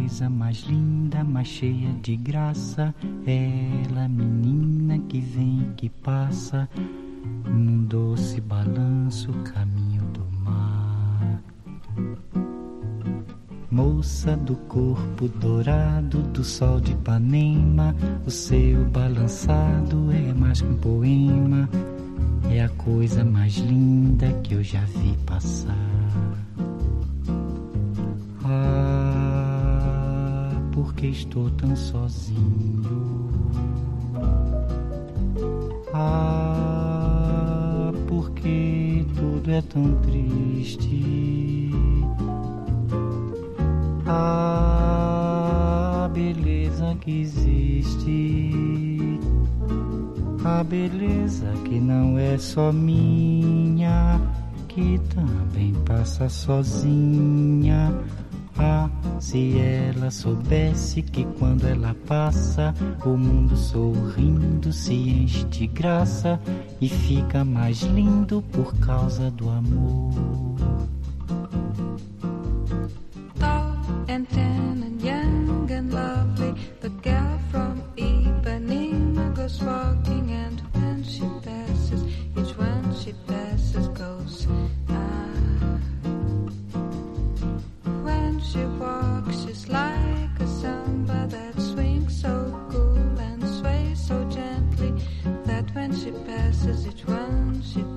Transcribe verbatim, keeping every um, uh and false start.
coisa mais linda, mais cheia de graça. Ela, menina que vem e que passa num doce balanço, caminho do mar. Moça do corpo dourado do sol de Ipanema, o seu balançado é mais que um poema. É a coisa mais linda que eu já vi passar. Ah, porque estou tão sozinho. Ah, porque tudo é tão triste. Ah, beleza que existe. A beleza que não é só minha, que também passa sozinha. Ah, se ela soubesse que quando ela passa, o mundo sorrindo se enche de graça e fica mais lindo por causa do amor. Tall and tan and young and lovely, the girl from Ipanema goes walking, and when she passes, each one she passes goes ah. When she walks, she's like a samba that swings so cool and sways so gently, that when she passes, each one she